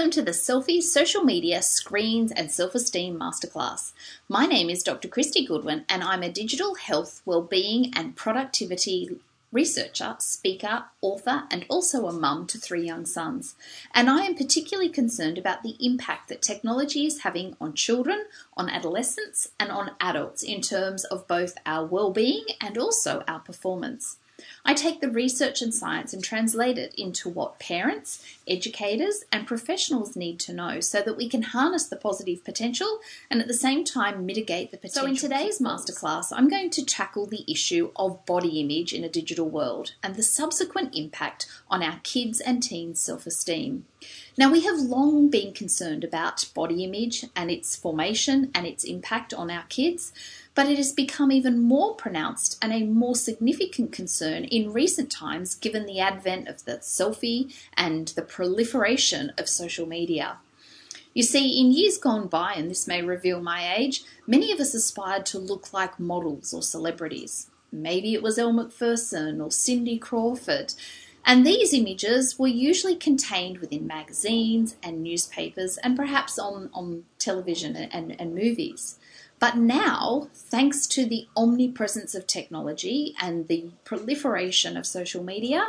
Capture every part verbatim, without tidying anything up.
Welcome to the Selfie Social Media Screens and Self-Esteem Masterclass. My name is Doctor Christy Goodwin and I'm a digital health, wellbeing and productivity researcher, speaker, author and also a mum to three young sons. And I am particularly concerned about the impact that technology is having on children, on adolescents and on adults in terms of both our wellbeing and also our performance. I take the research and science and translate it into what parents, educators and professionals need to know so that we can harness the positive potential and at the same time mitigate the potential. So in today's masterclass, I'm going to tackle the issue of body image in a digital world and the subsequent impact on our kids' and teens' self-esteem. Now, we have long been concerned about body image and its formation and its impact on our kids, but it has become even more pronounced and a more significant concern in recent times given the advent of the selfie and the proliferation of social media. You see, in years gone by, and this may reveal my age, many of us aspired to look like models or celebrities. Maybe it was Elle Macpherson or Cindy Crawford. And these images were usually contained within magazines and newspapers and perhaps on, on television and, and movies. But now, thanks to the omnipresence of technology and the proliferation of social media,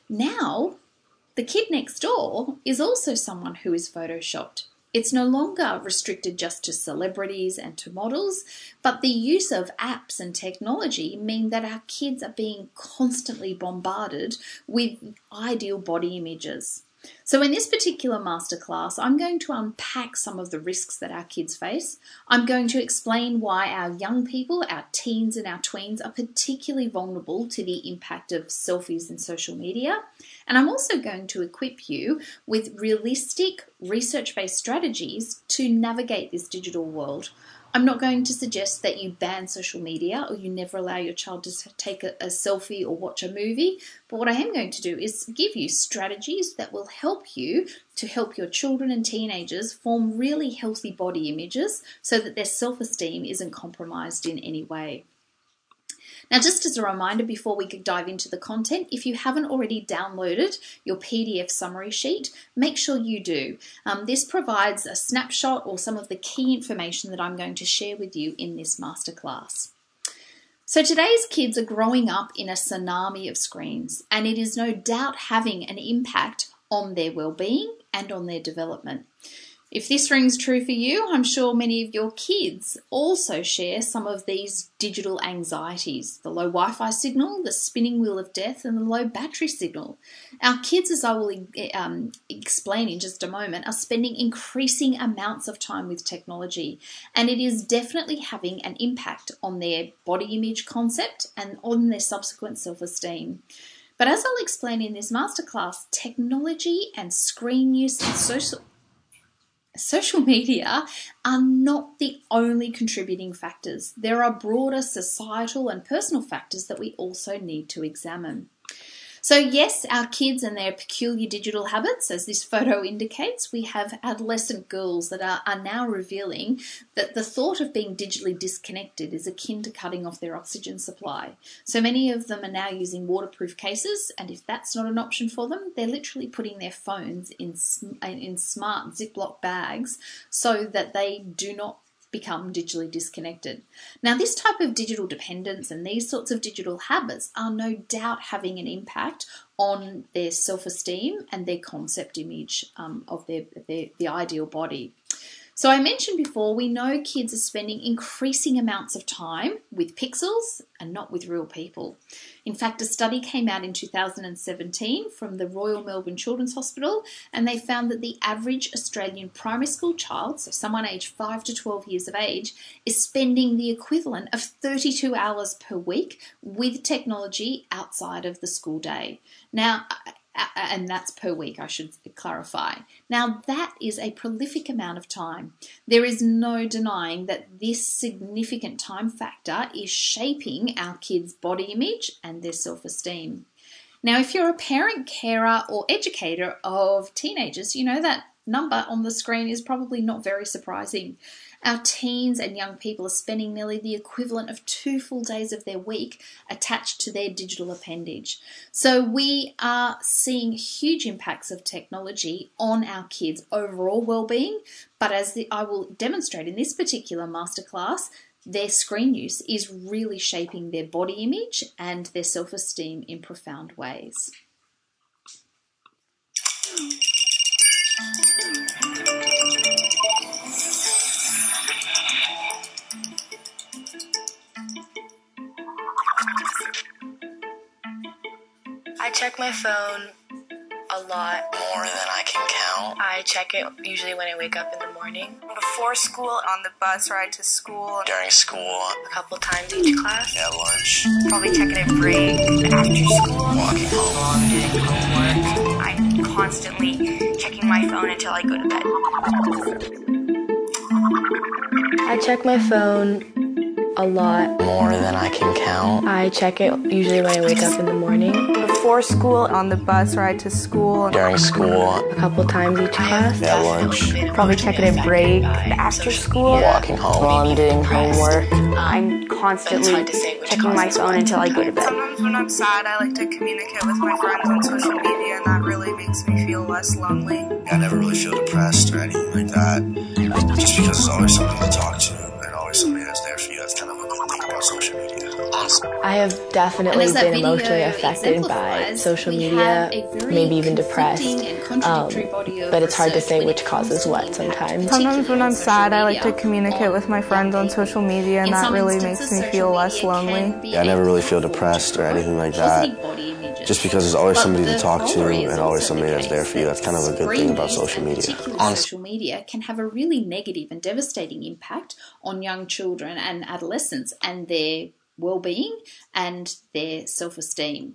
now the kid next door is also someone who is photoshopped. It's no longer restricted just to celebrities and to models, but the use of apps and technology mean that our kids are being constantly bombarded with ideal body images. So in this particular masterclass, I'm going to unpack some of the risks that our kids face. I'm going to explain why our young people, our teens and our tweens are particularly vulnerable to the impact of selfies and social media. And I'm also going to equip you with realistic research-based strategies to navigate this digital world. I'm not going to suggest that you ban social media or you never allow your child to take a, a selfie or watch a movie, but what I am going to do is give you strategies that will help you to help your children and teenagers form really healthy body images so that their self-esteem isn't compromised in any way. Now, just as a reminder before we dive into the content, if you haven't already downloaded your P D F summary sheet, make sure you do. Um, this provides a snapshot or some of the key information that I'm going to share with you in this masterclass. So today's kids are growing up in a tsunami of screens, and it is no doubt having an impact on their well-being and on their development. If this rings true for you, I'm sure many of your kids also share some of these digital anxieties, the low Wi-Fi signal, the spinning wheel of death, and the low battery signal. Our kids, as I will um, explain in just a moment, are spending increasing amounts of time with technology, and it is definitely having an impact on their body image concept and on their subsequent self-esteem. But as I'll explain in this masterclass, technology and screen use and social Social media are not the only contributing factors. There are broader societal and personal factors that we also need to examine. So yes, our kids and their peculiar digital habits, as this photo indicates, we have adolescent girls that are, are now revealing that the thought of being digitally disconnected is akin to cutting off their oxygen supply. So many of them are now using waterproof cases, and if that's not an option for them, they're literally putting their phones in, in smart Ziploc bags so that they do not become digitally disconnected. Now, this type of digital dependence and these sorts of digital habits are no doubt having an impact on their self-esteem and their concept image um, of their, their the ideal body. So I mentioned before, we know kids are spending increasing amounts of time with pixels and not with real people. In fact, a study came out in two thousand seventeen from the Royal Melbourne Children's Hospital, and they found that the average Australian primary school child, so someone aged five to twelve years of age, is spending the equivalent of thirty-two hours per week with technology outside of the school day. Now, and that's per week, I should clarify. Now, that is a prolific amount of time. There is no denying that this significant time factor is shaping our kids' body image and their self-esteem. Now, if you're a parent, carer, or educator of teenagers, you know that number on the screen is probably not very surprising. Our teens and young people are spending nearly the equivalent of two full days of their week attached to their digital appendage. So we are seeing huge impacts of technology on our kids' overall well-being, but as the, I will demonstrate in this particular masterclass, their screen use is really shaping their body image and their self-esteem in profound ways. I check my phone a lot. More than I can count. I check it usually when I wake up in the morning. Before school, on the bus ride to school. During school. A couple times each class. At lunch. Probably checking it break. After school. Walking home. While I'm doing homework. I'm constantly checking my phone until I go to bed. I check my phone a lot. More than I can count. I check it usually when I wake up in the morning. Before school, on the bus ride to school. During school. A couple times each class. At lunch. Probably checking it break. After school. Walking home. While I'm doing homework. I'm constantly checking my phone until I go to bed. Sometimes when I'm sad, I like to communicate with my friends on social media, and that really makes me feel less lonely. I never really feel depressed or anything like that, just because there's always somebody to talk to and always somebody that's there for you. That's kind of a cool thing about social media. I have definitely been emotionally affected by social media, maybe even depressed, um, but it's hard to say which causes what sometimes. Sometimes when I'm sad, I like to communicate with my friends on social media, and that really makes me feel less lonely. Yeah, I never really feel depressed or anything like that, just because there's always somebody to talk to and always somebody that's there for you. That's kind of a good thing about social media. Social media can have a really negative and devastating impact on young children and adolescents and their well-being and their self-esteem.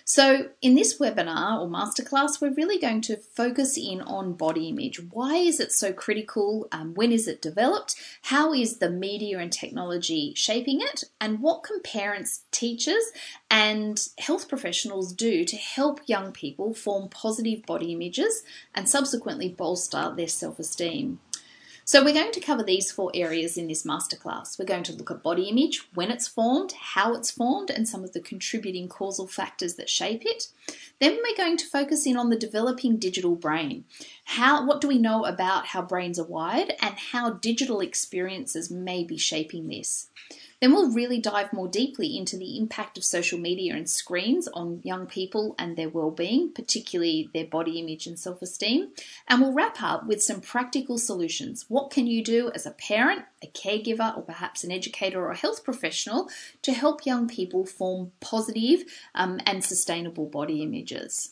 So in this webinar or masterclass, we're really going to focus in on body image. Why is it so critical? Um, when is it developed? How is the media and technology shaping it? And what can parents, teachers, and health professionals do to help young people form positive body images and subsequently bolster their self-esteem? So we're going to cover these four areas in this masterclass. We're going to look at body image, when it's formed, how it's formed, and some of the contributing causal factors that shape it. Then we're going to focus in on the developing digital brain. How, what do we know about how brains are wired and how digital experiences may be shaping this? Then we'll really dive more deeply into the impact of social media and screens on young people and their well-being, particularly their body image and self-esteem. And we'll wrap up with some practical solutions. What can you do as a parent, a caregiver, or perhaps an educator or a health professional to help young people form positive um, and sustainable body images?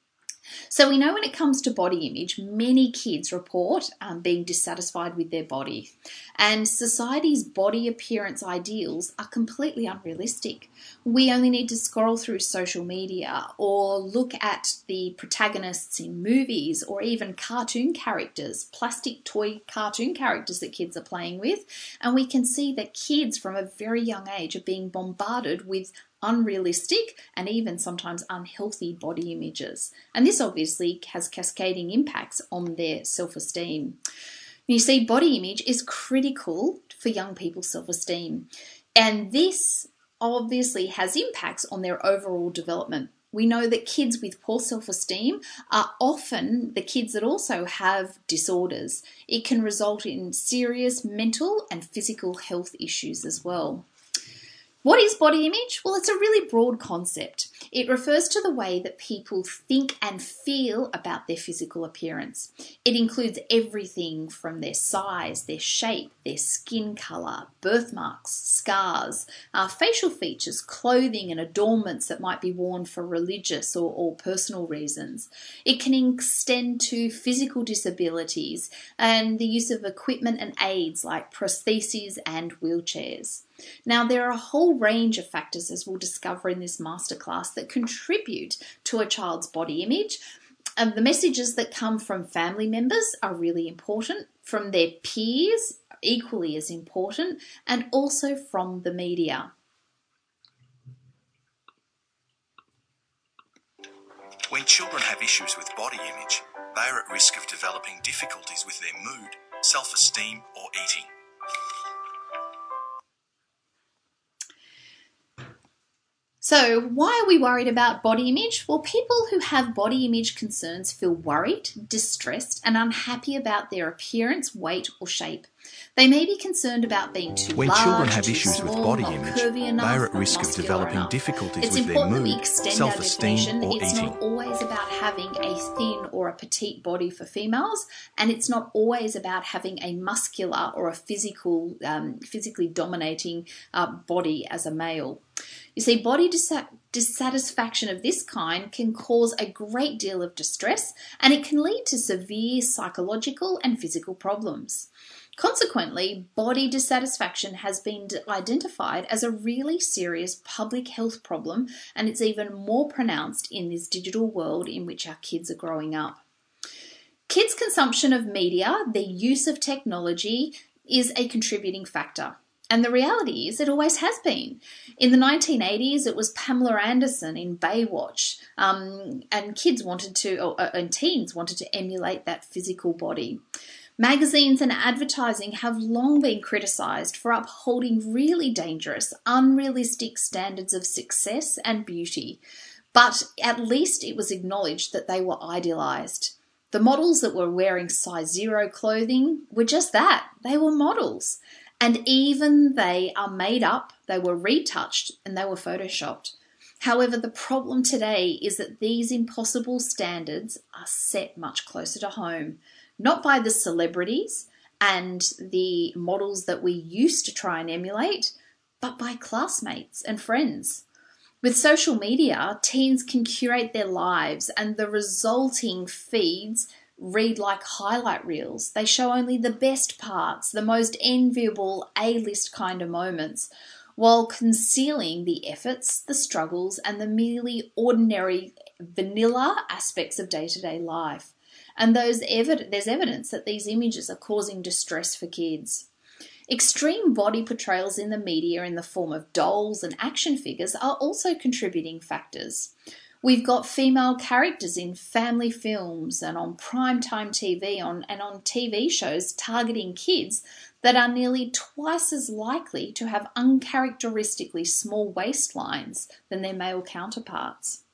So we know when it comes to body image, many kids report um, being dissatisfied with their body, and society's body appearance ideals are completely unrealistic. We only need to scroll through social media or look at the protagonists in movies or even cartoon characters, plastic toy cartoon characters that kids are playing with, and we can see that kids from a very young age are being bombarded with unrealistic and even sometimes unhealthy body images. And this obviously has cascading impacts on their self-esteem. You see, body image is critical for young people's self-esteem. And this obviously has impacts on their overall development. We know that kids with poor self-esteem are often the kids that also have disorders. It can result in serious mental and physical health issues as well. What is body image? Well, it's a really broad concept. It refers to the way that people think and feel about their physical appearance. It includes everything from their size, their shape, their skin colour, birthmarks, scars, uh, facial features, clothing and adornments that might be worn for religious or, or personal reasons. It can extend to physical disabilities and the use of equipment and aids like prostheses and wheelchairs. Now, there are a whole range of factors, as we'll discover in this masterclass, that contribute to a child's body image. Um, the messages that come from family members are really important, from their peers, equally as important, and also from the media. When children have issues with body image, they are at risk of developing difficulties with their mood, self-esteem, or eating. So why are we worried about body image? Well, people who have body image concerns feel worried, distressed, and unhappy about their appearance, weight, or shape. They may be concerned about being too when large, children have too issues small, with body not image, curvy enough, they are at not risk of muscular developing enough. difficulties It's with their important that we mood, extend our self-esteem, definition. or It's eating. not always about having a thin or a petite body for females, and it's not always about having a muscular or a physical, um, physically dominating uh, body as a male. You see, body dis- dissatisfaction of this kind can cause a great deal of distress, and it can lead to severe psychological and physical problems. Consequently, body dissatisfaction has been identified as a really serious public health problem, and it's even more pronounced in this digital world in which our kids are growing up. Kids' consumption of media, their use of technology, is a contributing factor. And the reality is it always has been. In the nineteen eighties, it was Pamela Anderson in Baywatch, um, and kids wanted to, or, and teens wanted to emulate that physical body. Magazines and advertising have long been criticised for upholding really dangerous, unrealistic standards of success and beauty, but at least it was acknowledged that they were idealised. The models that were wearing size zero clothing were just that, they were models. And even they are made up, they were retouched, and they were photoshopped. However, the problem today is that these impossible standards are set much closer to home, not by the celebrities and the models that we used to try and emulate, but by classmates and friends. With social media, teens can curate their lives, and the resulting feeds read like highlight reels. They show only the best parts, the most enviable A-list kind of moments, while concealing the efforts, the struggles, and the merely ordinary vanilla aspects of day-to-day life. And those evid- there's evidence that these images are causing distress for kids. Extreme body portrayals in the media in the form of dolls and action figures are also contributing factors. We've got female characters in family films and on primetime T V on, and on T V shows targeting kids that are nearly twice as likely to have uncharacteristically small waistlines than their male counterparts.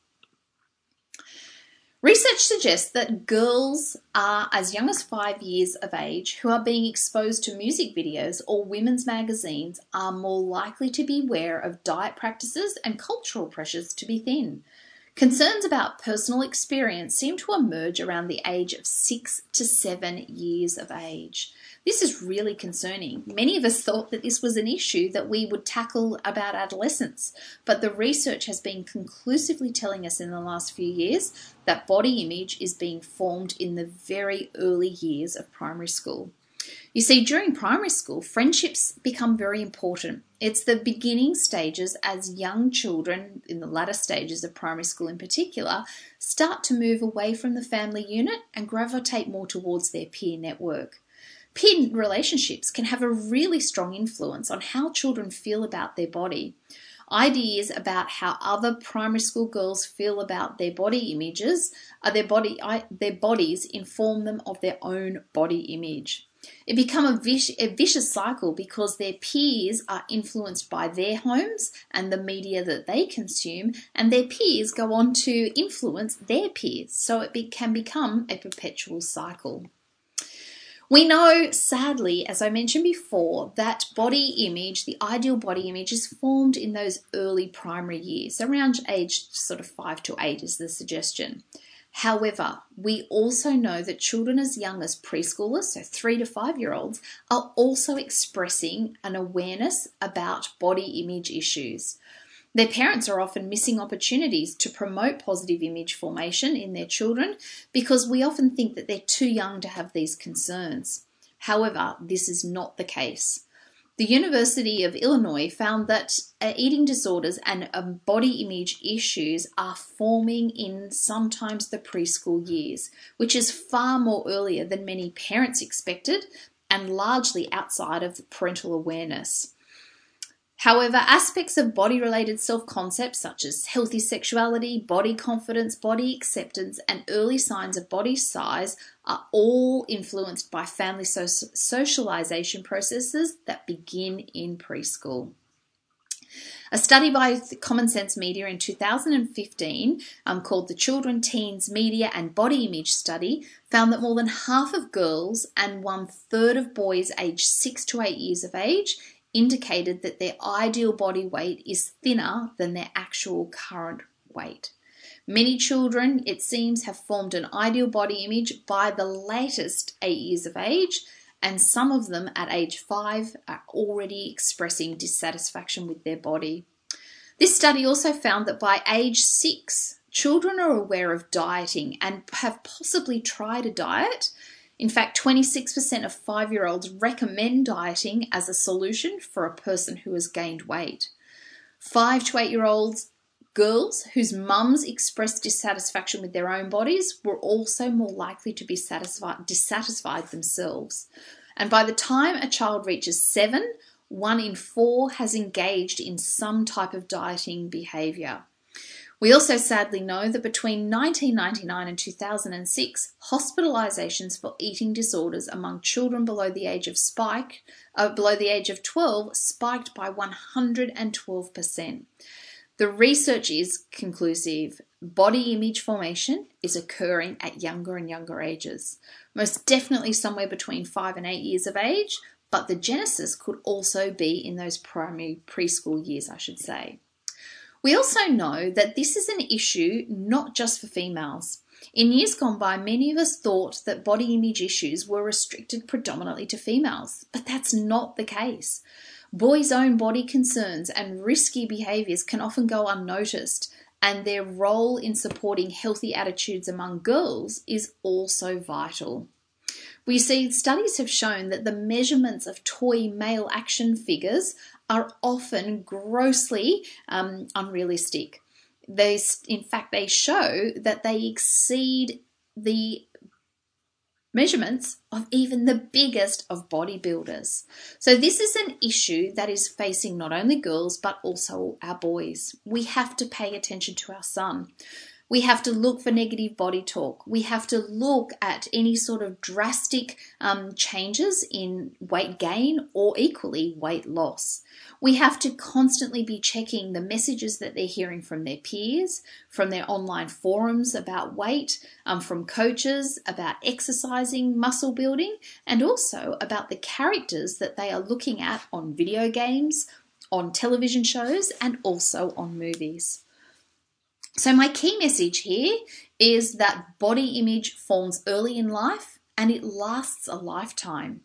Research suggests that girls are as young as five years of age who are being exposed to music videos or women's magazines are more likely to be aware of diet practices and cultural pressures to be thin. Concerns about personal experience seem to emerge around the age of six to seven years of age. This is really concerning. Many of us thought that this was an issue that we would tackle about adolescence, but the research has been conclusively telling us in the last few years that body image is being formed in the very early years of primary school. You see, during primary school, friendships become very important. It's the beginning stages as young children, in the latter stages of primary school in particular, start to move away from the family unit and gravitate more towards their peer network. Peer relationships can have a really strong influence on how children feel about their body. Ideas about how other primary school girls feel about their body images, uh, their body, their bodies inform them of their own body image. It becomes a, vic- a vicious cycle because their peers are influenced by their homes and the media that they consume, and their peers go on to influence their peers, so it be- can become a perpetual cycle. We know, sadly, as I mentioned before, that body image, the ideal body image, is formed in those early primary years, around age sort of five to eight is the suggestion. However, we also know that children as young as preschoolers, so three to five-year-olds, are also expressing an awareness about body image issues. Their parents are often missing opportunities to promote positive image formation in their children because we often think that they're too young to have these concerns. However, this is not the case. The University of Illinois found that uh, eating disorders and um, body image issues are forming in sometimes the preschool years, which is far more earlier than many parents expected and largely outside of parental awareness. However, aspects of body-related self-concept such as healthy sexuality, body confidence, body acceptance, and early signs of body size are all influenced by family so- socialization processes that begin in preschool. A study by Common Sense Media in two thousand fifteen um, called the Children, Teens, Media and Body Image Study found that more than half of girls and one third of boys aged six to eight years of age indicated that their ideal body weight is thinner than their actual current weight. Many children, it seems, have formed an ideal body image by the latest eight years of age, and some of them at age five are already expressing dissatisfaction with their body. This study also found that by age six, children are aware of dieting and have possibly tried a diet. In fact, twenty-six percent of five-year-olds recommend dieting as a solution for a person who has gained weight. Five to eight-year-olds girls whose mums expressed dissatisfaction with their own bodies were also more likely to be satisfied, dissatisfied themselves. And by the time a child reaches seven, one in four has engaged in some type of dieting behaviour. We also sadly know that between nineteen ninety-nine and two thousand six, hospitalisations for eating disorders among children below the age of spike, uh, below the age of twelve spiked by one hundred twelve percent. The research is conclusive. Body image formation is occurring at younger and younger ages, most definitely somewhere between five and eight years of age, but the genesis could also be in those primary preschool years, I should say. We also know that this is an issue not just for females. In years gone by, many of us thought that body image issues were restricted predominantly to females, but that's not the case. Boys' own body concerns and risky behaviours can often go unnoticed, and their role in supporting healthy attitudes among girls is also vital. We see studies have shown that the measurements of toy male action figures are often grossly um, unrealistic. They, in fact, they show that they exceed the measurements of even the biggest of bodybuilders. So this is an issue that is facing not only girls but also our boys. We have to pay attention to our son. We have to look for negative body talk. We have to look at any sort of drastic um, changes in weight gain or equally weight loss. We have to constantly be checking the messages that they're hearing from their peers, from their online forums about weight, um, from coaches about exercising, muscle building, and also about the characters that they are looking at on video games, on television shows, and also on movies. So my key message here is that body image forms early in life and it lasts a lifetime.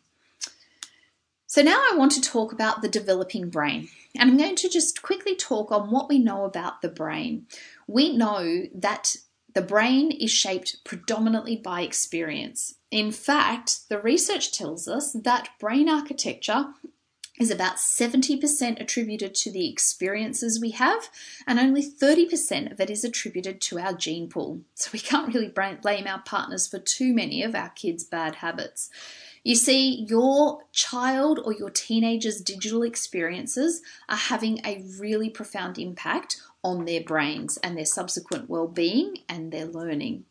So now I want to talk about the developing brain, and I'm going to just quickly talk on what we know about the brain. We know that the brain is shaped predominantly by experience. In fact, the research tells us that brain architecture is about seventy percent attributed to the experiences we have, and only thirty percent of it is attributed to our gene pool. So we can't really blame our partners for too many of our kids' bad habits. You see, your child or your teenager's digital experiences are having a really profound impact on their brains and their subsequent well-being and their learning.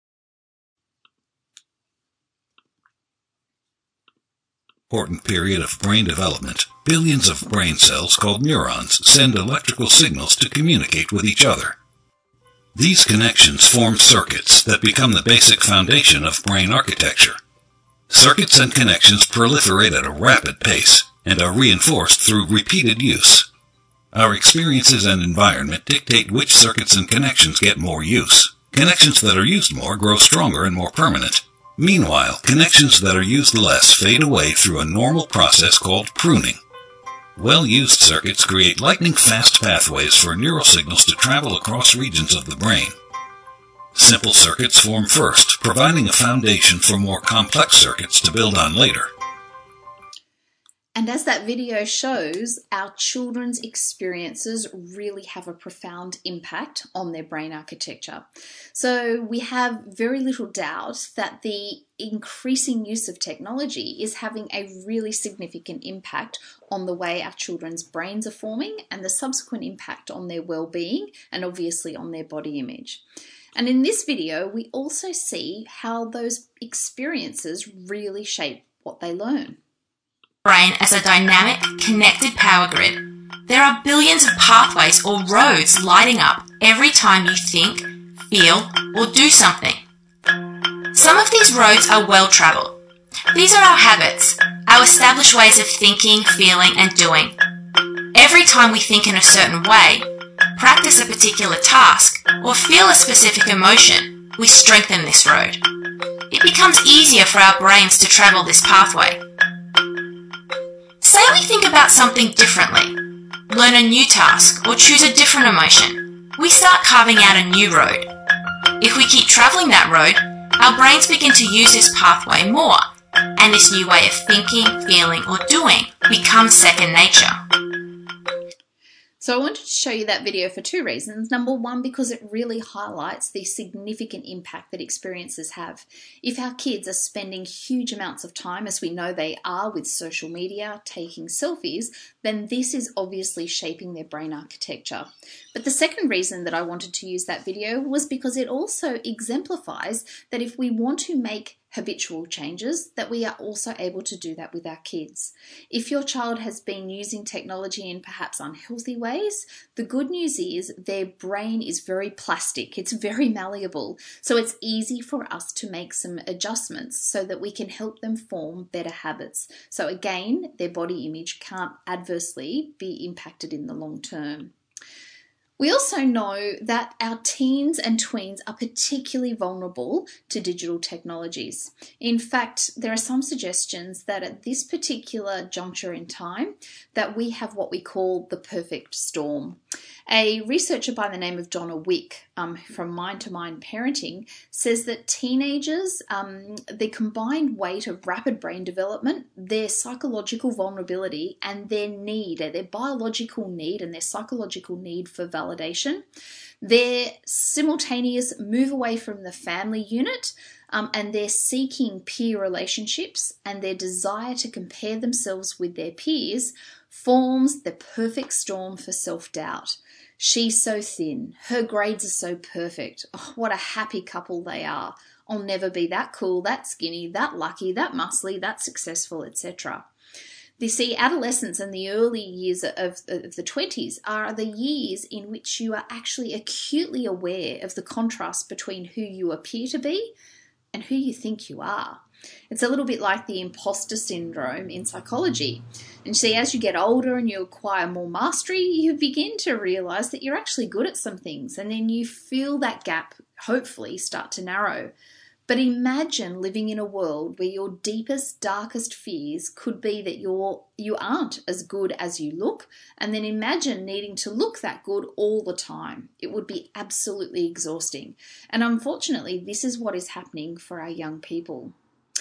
Important period of brain development, billions of brain cells called neurons send electrical signals to communicate with each other. These connections form circuits that become the basic foundation of brain architecture. Circuits and connections proliferate at a rapid pace and are reinforced through repeated use. Our experiences and environment dictate which circuits and connections get more use. Connections that are used more grow stronger and more permanent. Meanwhile, connections that are used less fade away through a normal process called pruning. Well-used circuits create lightning-fast pathways for neural signals to travel across regions of the brain. Simple circuits form first, providing a foundation for more complex circuits to build on later. And as that video shows, our children's experiences really have a profound impact on their brain architecture. So we have very little doubt that the increasing use of technology is having a really significant impact on the way our children's brains are forming and the subsequent impact on their well-being and obviously on their body image. And in this video, we also see how those experiences really shape what they learn. Brain as a dynamic, connected power grid. there are billions of pathways or roads lighting up every time you think, feel, or do something. Some of these roads are well-travelled. These are our habits, our established ways of thinking, feeling, and doing. Every time we think in a certain way, practice a particular task, or feel a specific emotion, we strengthen this road. It becomes easier for our brains to travel this pathway. Say we think about something differently, learn a new task, or choose a different emotion. We start carving out a new road. If we keep travelling that road, our brains begin to use this pathway more, and this new way of thinking, feeling, or doing becomes second nature. So I wanted to show you that video for two reasons. Number one, because it really highlights the significant impact that experiences have. If our kids are spending huge amounts of time, as we know they are, with social media, taking selfies, then this is obviously shaping their brain architecture. But the second reason that I wanted to use that video was because it also exemplifies that if we want to make habitual changes, that we are also able to do that with our kids. If your child has been using technology in perhaps unhealthy ways, the good news is their brain is very plastic, it's very malleable, so it's easy for us to make some adjustments so that we can help them form better habits. So again, their body image can't adversely be impacted in the long term. We also know that our teens and tweens are particularly vulnerable to digital technologies. In fact, there are some suggestions that at this particular juncture in time, that we have what we call the perfect storm. A researcher by the name of Donna Wick um, from Mind to Mind Parenting says that teenagers, um, the combined weight of rapid brain development, their psychological vulnerability, and their need, their biological need and their psychological need for validation, their simultaneous move away from the family unit, um, and their seeking peer relationships and their desire to compare themselves with their peers forms the perfect storm for self-doubt. She's so thin. Her grades are so perfect. Oh, what a happy couple they are. I'll never be that cool, that skinny, that lucky, that muscly, that successful, et cetera. You see, adolescence and the early years of, of the twenties are the years in which you are actually acutely aware of the contrast between who you appear to be and who you think you are. It's a little bit like the imposter syndrome in psychology. And see, as you get older and you acquire more mastery, you begin to realize that you're actually good at some things, and then you feel that gap hopefully start to narrow. But imagine living in a world where your deepest, darkest fears could be that you're, you aren't as good as you look, and then imagine needing to look that good all the time. It would be absolutely exhausting. And unfortunately, this is what is happening for our young people.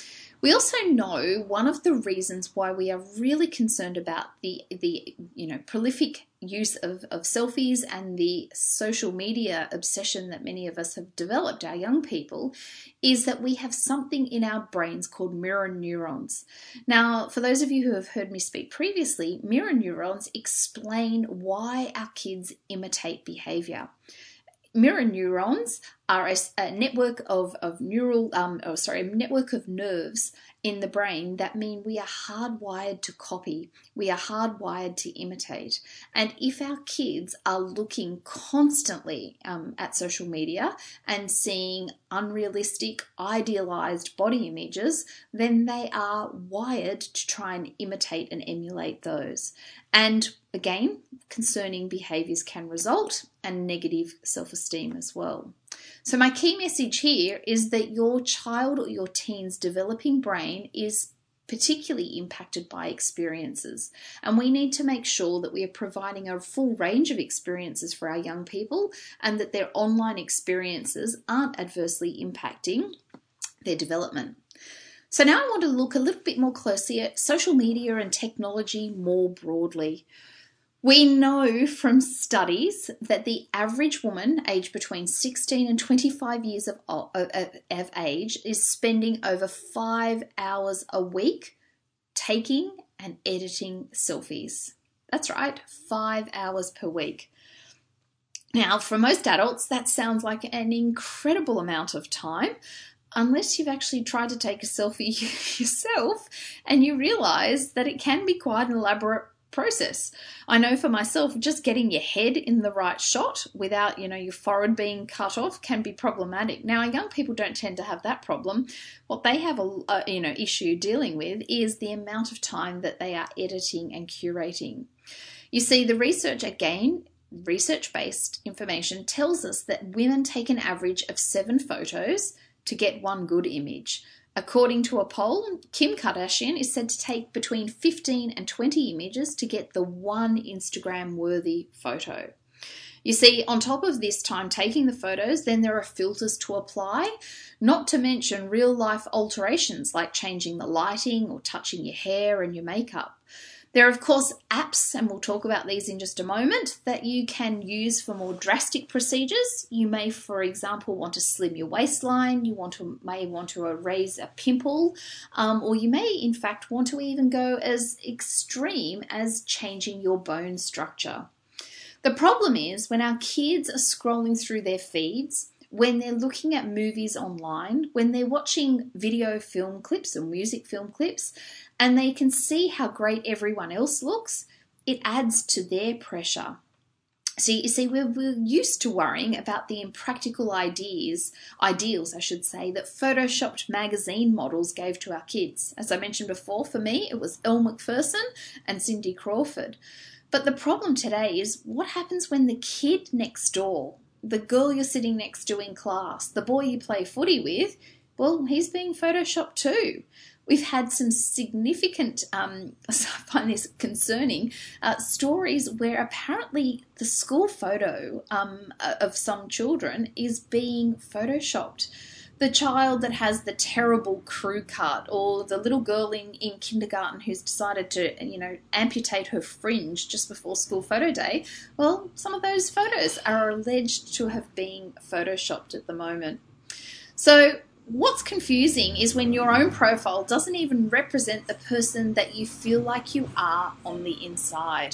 We also know one of the reasons why we are really concerned about the, the you know, prolific use of, of selfies and the social media obsession that many of us have developed, our young people, is that we have something in our brains called mirror neurons. Now, for those of you who have heard me speak previously, mirror neurons explain why our kids imitate behavior. Mirror neurons are a, a network of, of neural, um, oh, sorry, a network of nerves in the brain that mean we are hardwired to copy. We are hardwired to imitate. And if our kids are looking constantly um, at social media and seeing unrealistic, idealized body images, then they are wired to try and imitate and emulate those. And again, concerning behaviors can result in negative self-esteem as well. So my key message here is that your child or your teen's developing brain is particularly impacted by experiences, and we need to make sure that we are providing a full range of experiences for our young people and that their online experiences aren't adversely impacting their development. So now I want to look a little bit more closely at social media and technology more broadly. We know from studies that the average woman aged between sixteen and twenty-five years of, of, of age is spending over five hours a week taking and editing selfies. That's right, five hours per week. Now, for most adults, that sounds like an incredible amount of time, unless you've actually tried to take a selfie yourself and you realize that it can be quite an elaborate process. I know for myself, just getting your head in the right shot without, you know, your forehead being cut off can be problematic. Now, young people don't tend to have that problem. What they have a, a you know issue dealing with is the amount of time that they are editing and curating. You see, the research again, research-based information tells us that women take an average of seven photos to get one good image. According to a poll, Kim Kardashian is said to take between fifteen and twenty images to get the one Instagram-worthy photo. You see, on top of this time taking the photos, then there are filters to apply, not to mention real-life alterations like changing the lighting or touching your hair and your makeup. There are, of course, apps, and we'll talk about these in just a moment, that you can use for more drastic procedures. You may, for example, want to slim your waistline, you want to may want to erase a pimple, um, or you may, in fact, want to even go as extreme as changing your bone structure. The problem is when our kids are scrolling through their feeds, when they're looking at movies online, when they're watching video film clips or music film clips, and they can see how great everyone else looks, it adds to their pressure. So you see, we're, we're used to worrying about the impractical ideas, ideals, I should say, that photoshopped magazine models gave to our kids. As I mentioned before, for me, it was Elle Macpherson and Cindy Crawford. But the problem today is what happens when the kid next door, the girl you're sitting next to in class, the boy you play footy with, well, he's being photoshopped too. We've had some significant, um, I find this concerning, uh, stories where apparently the school photo um, of some children is being photoshopped. The child that has the terrible crew cut, or the little girl in, in kindergarten who's decided to, you know, amputate her fringe just before school photo day, well, some of those photos are alleged to have been photoshopped at the moment. So what's confusing is when your own profile doesn't even represent the person that you feel like you are on the inside.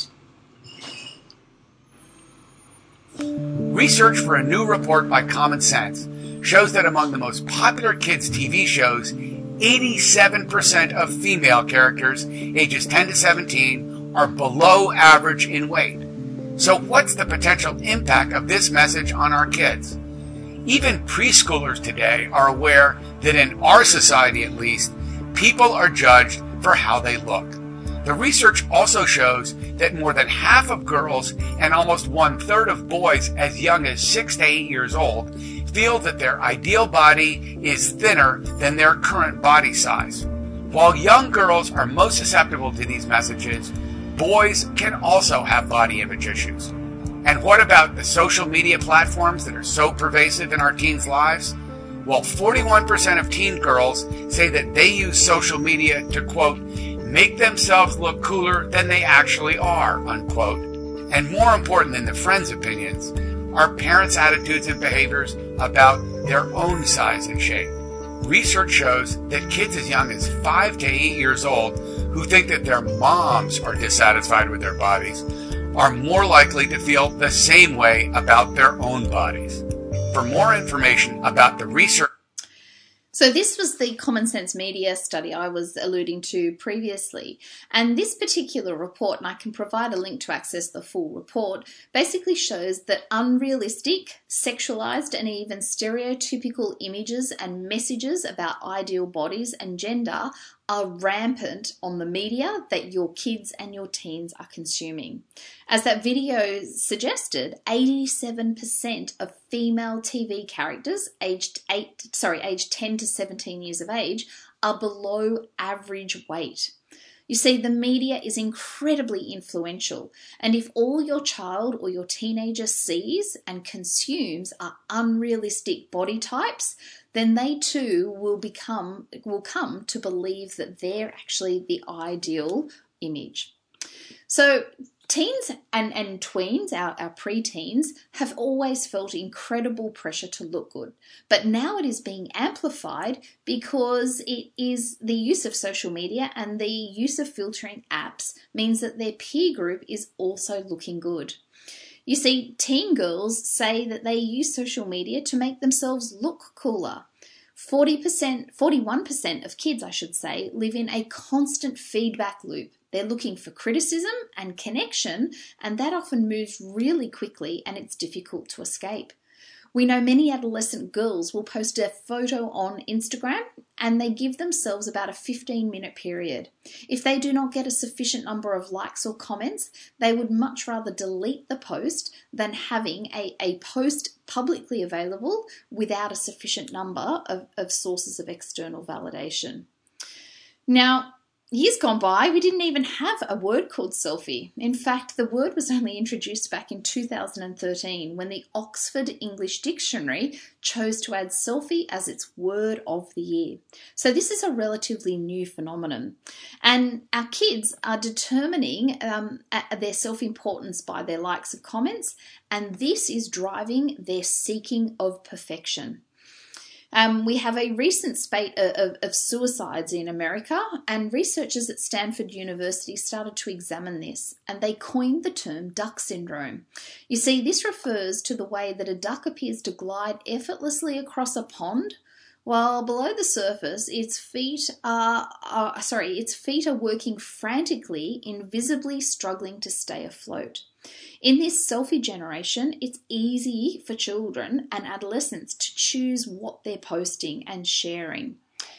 Research for a new report by Common Sense shows that among the most popular kids' T V shows, eighty-seven percent of female characters ages ten to seventeen are below average in weight. So what's the potential impact of this message on our kids? Even preschoolers today are aware that in our society at least, people are judged for how they look. The research also shows that more than half of girls and almost one-third of boys as young as six to eight years old feel that their ideal body is thinner than their current body size. While young girls are most susceptible to these messages, boys can also have body image issues. And what about the social media platforms that are so pervasive in our teens' lives? Well, forty-one percent of teen girls say that they use social media to, quote, make themselves look cooler than they actually are, unquote. And more important than the friends' opinions are parents' attitudes and behaviors about their own size and shape. Research shows that kids as young as five to eight years old who think that their moms are dissatisfied with their bodies are more likely to feel the same way about their own bodies. For more information about the research... So this was the Common Sense Media study I was alluding to previously. And this particular report, and I can provide a link to access the full report, basically shows that unrealistic, sexualized, and even stereotypical images and messages about ideal bodies and gender are rampant on the media that your kids and your teens are consuming. As that video suggested, eighty-seven percent of female T V characters aged eight, sorry, aged ten to seventeen years of age are below average weight. You see, the media is incredibly influential, and if all your child or your teenager sees and consumes are unrealistic body types, then they too will become will come to believe that they're actually the ideal image. So teens and, and tweens, our, our pre-teens, have always felt incredible pressure to look good. But now it is being amplified because it is the use of social media and the use of filtering apps means that their peer group is also looking good. You see, teen girls say that they use social media to make themselves look cooler. forty percent, forty-one percent of kids, I should say, live in a constant feedback loop. They're looking for criticism and connection, and that often moves really quickly and it's difficult to escape. We know many adolescent girls will post a photo on Instagram and they give themselves about a fifteen minute period. If they do not get a sufficient number of likes or comments, they would much rather delete the post than having a, a post publicly available without a sufficient number of, of sources of external validation. Now, years gone by, we didn't even have a word called selfie. In fact, the word was only introduced back in two thousand thirteen when the Oxford English Dictionary chose to add selfie as its word of the year. So this is a relatively new phenomenon. And our kids are determining um, their self-importance by their likes and comments, and this is driving their seeking of perfection. Um, we have a recent spate of, of, of suicides in America, and researchers at Stanford University started to examine this, and they coined the term duck syndrome. You see, this refers to the way that a duck appears to glide effortlessly across a pond, while below the surface, its feet are, are sorry, its feet are working frantically, invisibly struggling to stay afloat. In this selfie generation, it's easy for children and adolescents to choose what they're posting and sharing.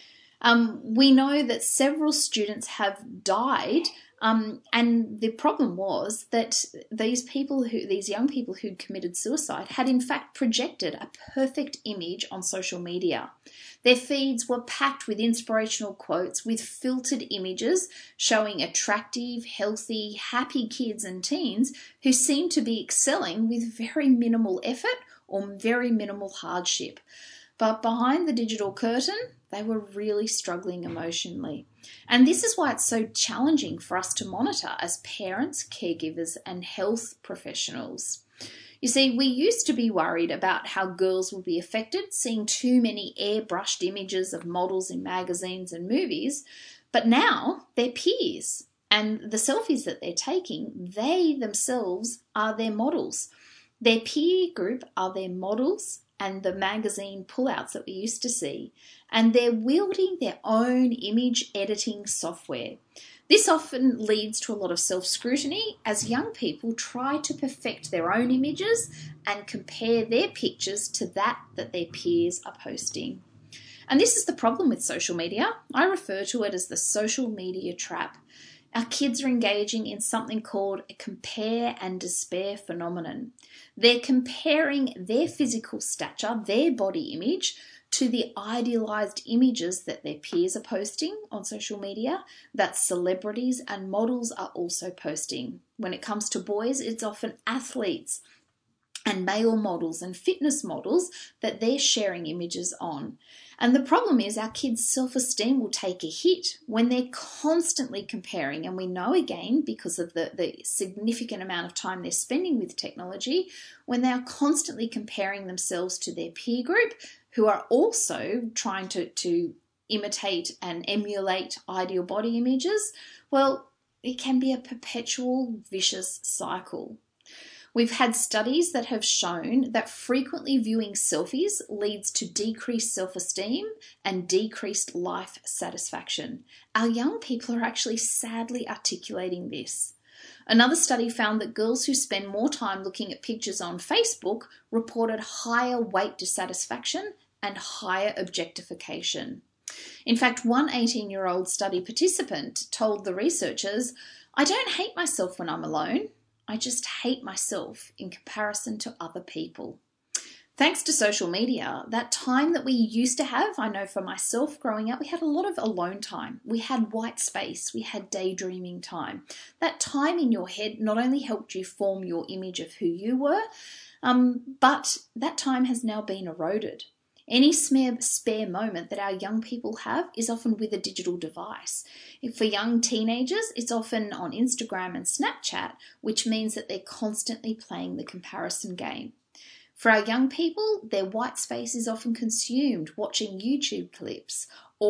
Um, we know that several students have died, um, and the problem was that these people, who, these young people who'd committed suicide, had in fact projected a perfect image on social media. Their feeds were packed with inspirational quotes, with filtered images showing attractive, healthy, happy kids and teens who seemed to be excelling with very minimal effort or very minimal hardship. But behind the digital curtain, they were really struggling emotionally. And this is why it's so challenging for us to monitor as parents, caregivers, and health professionals. You see, we used to be worried about how girls would be affected, seeing too many airbrushed images of models in magazines and movies, but now they're peers, and the selfies that they're taking, they themselves are their models. Their peer group are their models and the magazine pullouts that we used to see, and they're wielding their own image editing software. This often leads to a lot of self-scrutiny as young people try to perfect their own images and compare their pictures to that that their peers are posting. And this is the problem with social media. I refer to it as the social media trap. Our kids are engaging in something called a compare and despair phenomenon. They're comparing their physical stature, their body image, to the idealized images that their peers are posting on social media, that celebrities and models are also posting. When it comes to boys, it's often athletes and male models and fitness models that they're sharing images on. And the problem is our kids' self-esteem will take a hit when they're constantly comparing. And we know again, because of the, the significant amount of time they're spending with technology, when they are constantly comparing themselves to their peer group, who are also trying to, to imitate and emulate ideal body images, well, it can be a perpetual vicious cycle. We've had studies that have shown that frequently viewing selfies leads to decreased self-esteem and decreased life satisfaction. Our young people are actually sadly articulating this. Another study found that girls who spend more time looking at pictures on Facebook reported higher weight dissatisfaction and higher objectification. In fact, one eighteen-year-old study participant told the researchers, "I don't hate myself when I'm alone. I just hate myself in comparison to other people." Thanks to social media, that time that we used to have, I know for myself growing up, we had a lot of alone time. We had white space, we had daydreaming time. That time in your head not only helped you form your image of who you were, um, but that time has now been eroded. Any spare moment that our young people have is often with a digital device. For young teenagers, it's often on Instagram and Snapchat, which means that they're constantly playing the comparison game. For our young people, their white space is often consumed watching YouTube clips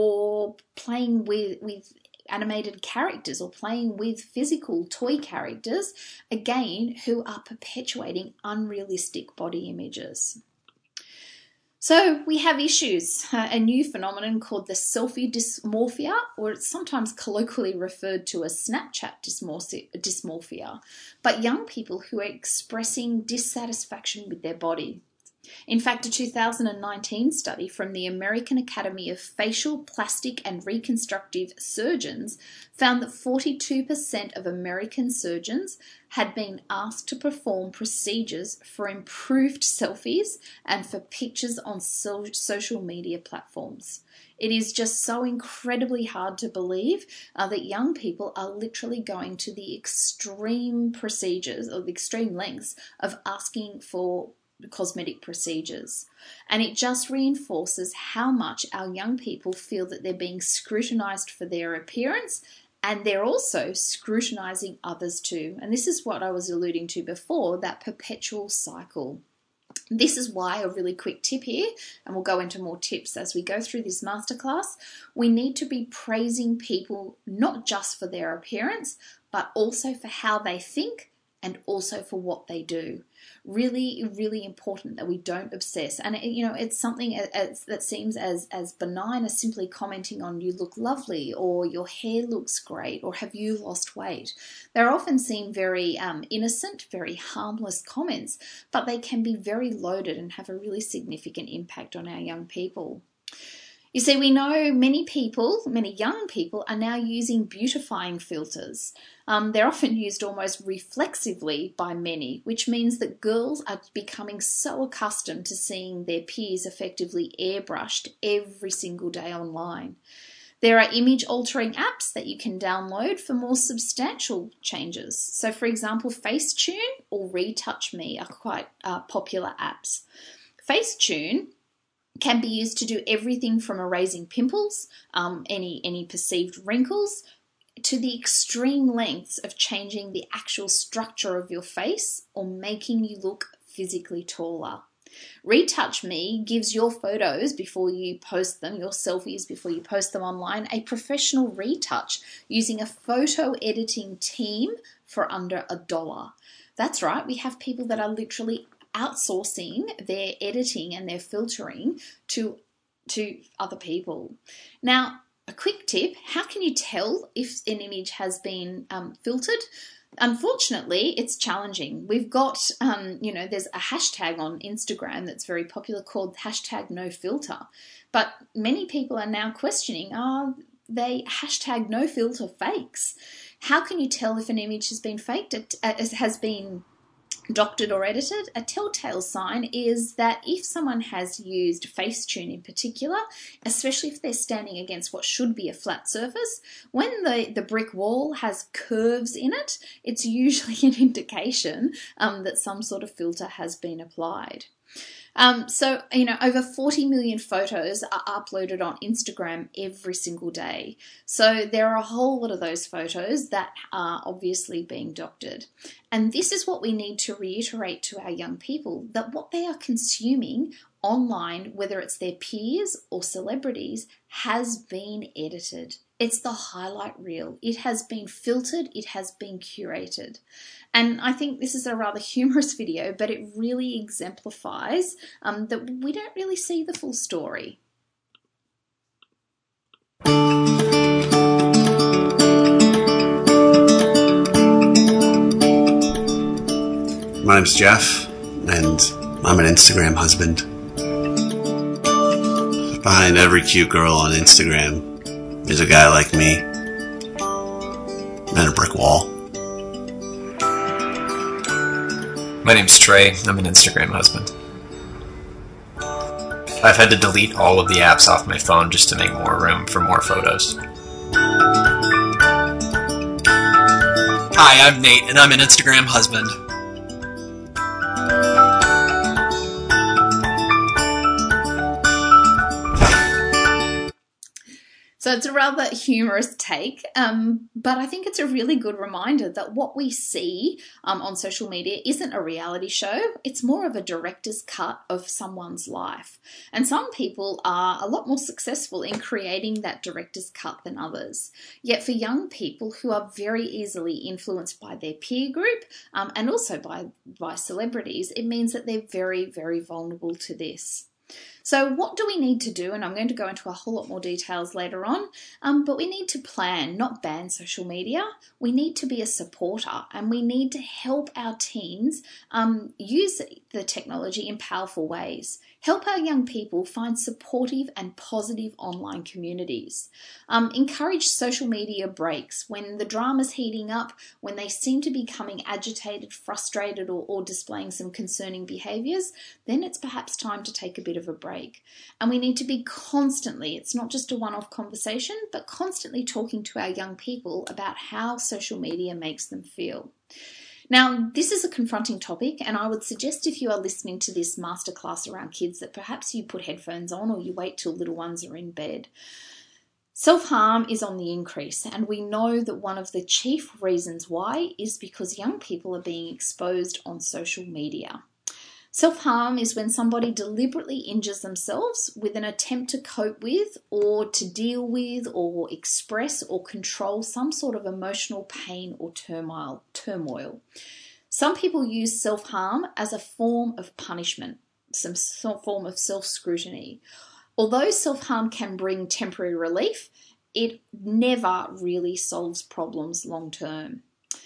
or playing with, with animated characters or playing with physical toy characters, again, who are perpetuating unrealistic body images. So we have issues, uh, a new phenomenon called the selfie dysmorphia, or it's sometimes colloquially referred to as Snapchat dysmorphia, but young people who are expressing dissatisfaction with their body. In fact, a two thousand nineteen study from the American Academy of Facial, Plastic and Reconstructive Surgeons found that forty-two percent of American surgeons had been asked to perform procedures for improved selfies and for pictures on so- social media platforms. It is just so incredibly hard to believe uh, that young people are literally going to the extreme procedures or the extreme lengths of asking for cosmetic procedures. And it just reinforces how much our young people feel that they're being scrutinized for their appearance, and they're also scrutinizing others too. And this is what I was alluding to before, that perpetual cycle. This is why a really quick tip here, and we'll go into more tips as we go through this masterclass, we need to be praising people not just for their appearance, but also for how they think and also for what they do. Really, really important that we don't obsess. And, you know, it's something as, as, that seems as, as benign as simply commenting on you look lovely or your hair looks great or have you lost weight. They're often seen very um, innocent, very harmless comments, but they can be very loaded and have a really significant impact on our young people. You see, we know many people, many young people, are now using beautifying filters. Um, they're often used almost reflexively by many, which means that girls are becoming so accustomed to seeing their peers effectively airbrushed every single day online. There are image-altering apps that you can download for more substantial changes. So, for example, Facetune or Retouch Me are quite uh, popular apps. Facetune can be used to do everything from erasing pimples, um, any, any perceived wrinkles, to the extreme lengths of changing the actual structure of your face or making you look physically taller. Retouch Me gives your photos before you post them, your selfies before you post them online, a professional retouch using a photo editing team for under a dollar. That's right, we have people that are literally outsourcing their editing and their filtering to, to other people. Now, a quick tip, how can you tell if an image has been um, filtered? Unfortunately, it's challenging. We've got, um, you know, there's a hashtag on Instagram that's very popular called hashtag no filter. But many people are now questioning, are they hashtag no filter fakes? How can you tell if an image has been faked? It has been doctored or edited? A telltale sign is that if someone has used Facetune in particular, especially if they're standing against what should be a flat surface, when the, the brick wall has curves in it, it's usually an indication um, that some sort of filter has been applied. Um, so, you know, over forty million photos are uploaded on Instagram every single day. So there are a whole lot of those photos that are obviously being doctored. And this is what we need to reiterate to our young people, that what they are consuming online, whether it's their peers or celebrities, has been edited. It's the highlight reel. It has been filtered. It has been curated. And I think this is a rather humorous video, but it really exemplifies um, that we don't really see the full story. My name's Jeff, and I'm an Instagram husband. Behind every cute girl on Instagram, there's a guy like me, and a brick wall. My name's Trey. I'm an Instagram husband. I've had to delete all of the apps off my phone just to make more room for more photos. Hi, I'm Nate, and I'm an Instagram husband. So it's a rather humorous take, um, but I think it's a really good reminder that what we see um, on social media isn't a reality show. It's more of a director's cut of someone's life. And some people are a lot more successful in creating that director's cut than others. Yet for young people who are very easily influenced by their peer group um, and also by, by celebrities, it means that they're very, very vulnerable to this. So what do we need to do? And I'm going to go into a whole lot more details later on, um, but we need to plan, not ban social media. We need to be a supporter, and we need to help our teens um, use the technology in powerful ways. Help our young people find supportive and positive online communities. Um, encourage social media breaks when the drama's heating up, when they seem to be becoming agitated, frustrated, or, or displaying some concerning behaviours. Then it's perhaps time to take a bit of a break. And we need to be constantly, it's not just a one-off conversation, but constantly talking to our young people about how social media makes them feel. Now, this is a confronting topic, and I would suggest if you are listening to this masterclass around kids that perhaps you put headphones on or you wait till little ones are in bed. Self-harm is on the increase, and we know that one of the chief reasons why is because young people are being exposed on social media. Self-harm is when somebody deliberately injures themselves with an attempt to cope with or to deal with or express or control some sort of emotional pain or turmoil. turmoil. Some people use self-harm as a form of punishment, some form of self-scrutiny. Although self-harm can bring temporary relief, it never really solves problems long-term.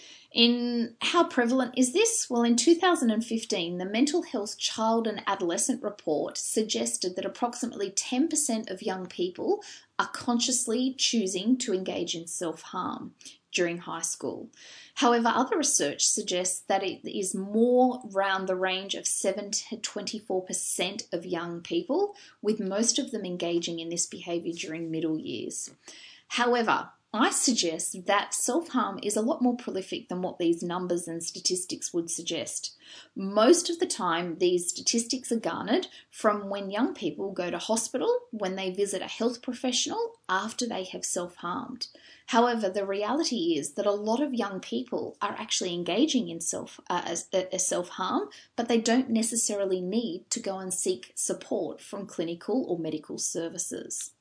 In how prevalent is this? Well, in two thousand fifteen, the Mental Health Child and Adolescent Report suggested that approximately ten percent of young people are consciously choosing to engage in self-harm during high school. However, other research suggests that it is more around the range of seven to twenty-four percent of young people, with most of them engaging in this behaviour during middle years. However, I suggest that self-harm is a lot more prolific than what these numbers and statistics would suggest. Most of the time, these statistics are garnered from when young people go to hospital, when they visit a health professional after they have self-harmed. However, the reality is that a lot of young people are actually engaging in self, uh, as, uh, self-harm, but they don't necessarily need to go and seek support from clinical or medical services.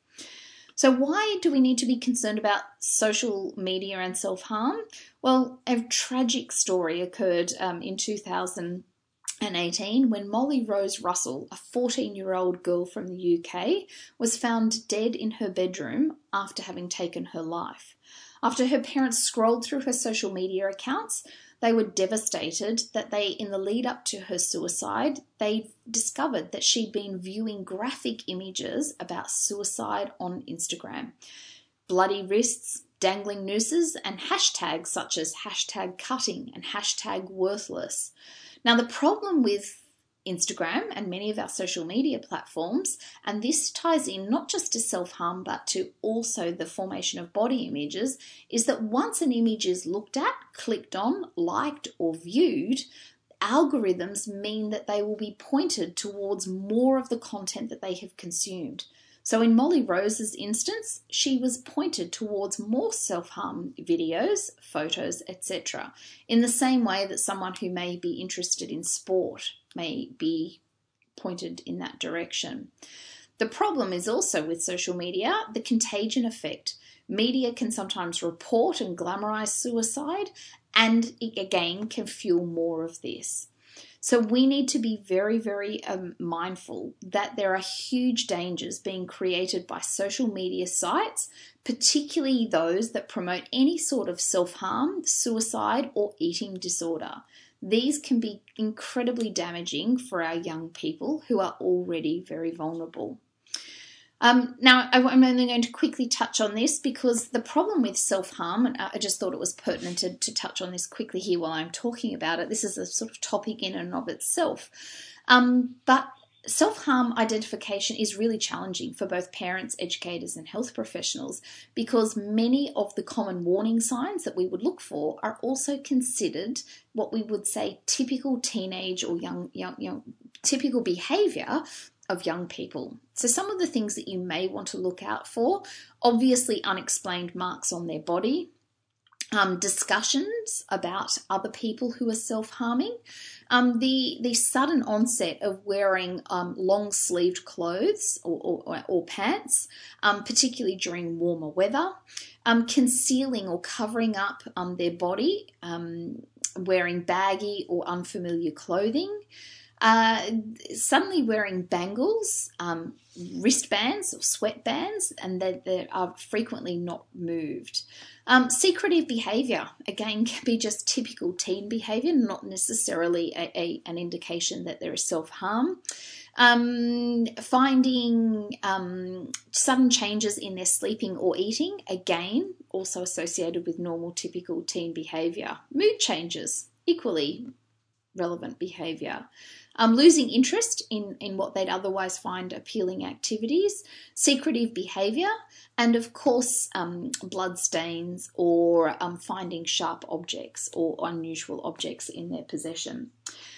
So why do we need to be concerned about social media and self-harm? Well, a tragic story occurred um, in two thousand eighteen when Molly Rose Russell, a fourteen-year-old girl from the U K, was found dead in her bedroom after having taken her life. After her parents scrolled through her social media accounts, they were devastated that they, in the lead up to her suicide, they discovered that she'd been viewing graphic images about suicide on Instagram. Bloody wrists, dangling nooses, and hashtags such as hashtag cutting and hashtag worthless. Now, the problem with Instagram and many of our social media platforms, and this ties in not just to self-harm but to also the formation of body images, is that once an image is looked at, clicked on, liked or viewed, algorithms mean that they will be pointed towards more of the content that they have consumed. So in Molly Rose's instance, she was pointed towards more self-harm videos, photos, et cetera, in the same way that someone who may be interested in sport may be pointed in that direction. The problem is also with social media, the contagion effect. Media can sometimes report and glamorize suicide, and it again can fuel more of this. So we need to be very, very um, mindful that there are huge dangers being created by social media sites, particularly those that promote any sort of self-harm, suicide, or eating disorder. These can be incredibly damaging for our young people who are already very vulnerable. Um, now, I'm only going to quickly touch on this because the problem with self-harm, and I just thought it was pertinent to, to touch on this quickly here while I'm talking about it. This is a sort of topic in and of itself. Um, but self-harm identification is really challenging for both parents, educators, and health professionals because many of the common warning signs that we would look for are also considered what we would say typical teenage or young, young, young typical behaviour of young people. So some of the things that you may want to look out for, obviously unexplained marks on their body, um, discussions about other people who are self-harming, um, the, the sudden onset of wearing um, long-sleeved clothes or, or, or pants, um, particularly during warmer weather, um, concealing or covering up um, their body, um, wearing baggy or unfamiliar clothing, Uh, suddenly wearing bangles, um, wristbands or sweatbands, and they, they are frequently not moved. Um, secretive behaviour, again, can be just typical teen behaviour, not necessarily a, a, an indication that there is self-harm. Um, finding um, sudden changes in their sleeping or eating, again, also associated with normal, typical teen behaviour. Mood changes, equally relevant behaviour. Um, losing interest in, in what they'd otherwise find appealing activities, secretive behaviour, and of course um, blood stains or um, finding sharp objects or unusual objects in their possession.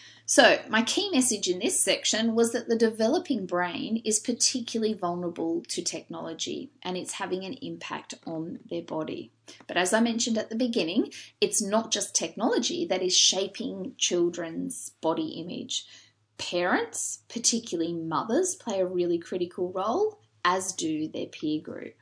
So my key message in this section was that the developing brain is particularly vulnerable to technology and it's having an impact on their body. But as I mentioned at the beginning, it's not just technology that is shaping children's body image. Parents, particularly mothers, play a really critical role, as do their peer group.